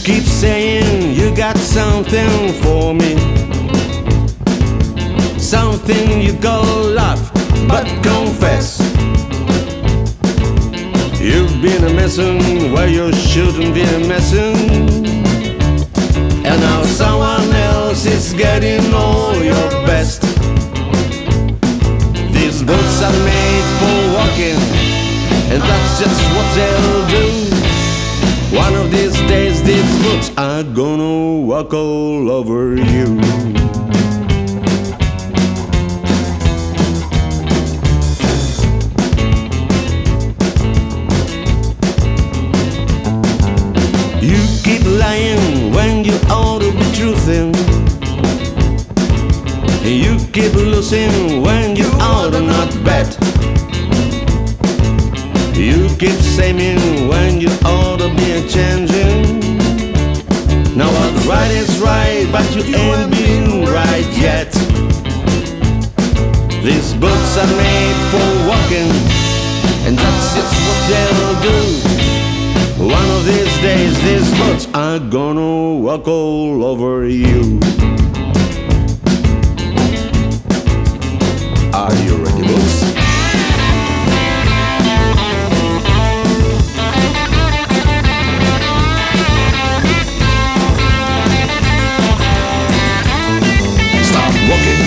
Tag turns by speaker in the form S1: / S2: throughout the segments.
S1: keep saying you got something for me, something you call love, but confess you've been a messin' where you shouldn't be a messin', and now someone else is getting all your best. These boots are made for walking, and that's just what they'll do. One of these days these boots are gonna walk all over you. You keep lying when you ought to be truthin'. You keep losing when you ought to not bet. You keep saying when you ought to be changing. Now what's right is right, but you ain't been right yet. These boots are made for walking, and that's just what they'll do. One of these days these boots are gonna walk all over you. Are you ready, boots? Start walking.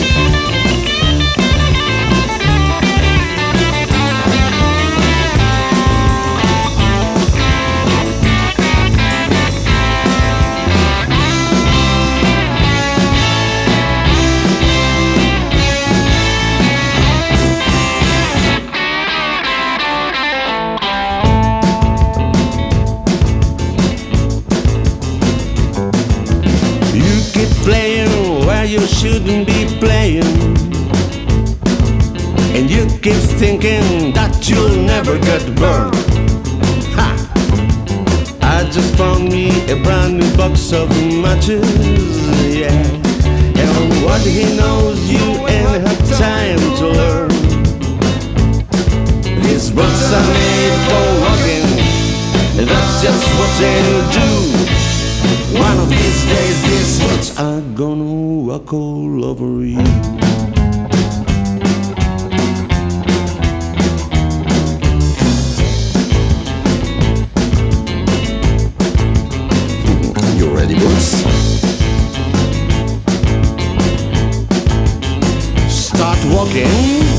S1: Playing where you shouldn't be playing, and you keep thinking that you'll never get burned. Ha! I just found me a brand new box of matches, yeah. And what he knows you ain't had time to learn. These boots are made for walking, and that's just what they'll do. One of these days these boots are gonna walk all over you. You ready, boots? Start walking.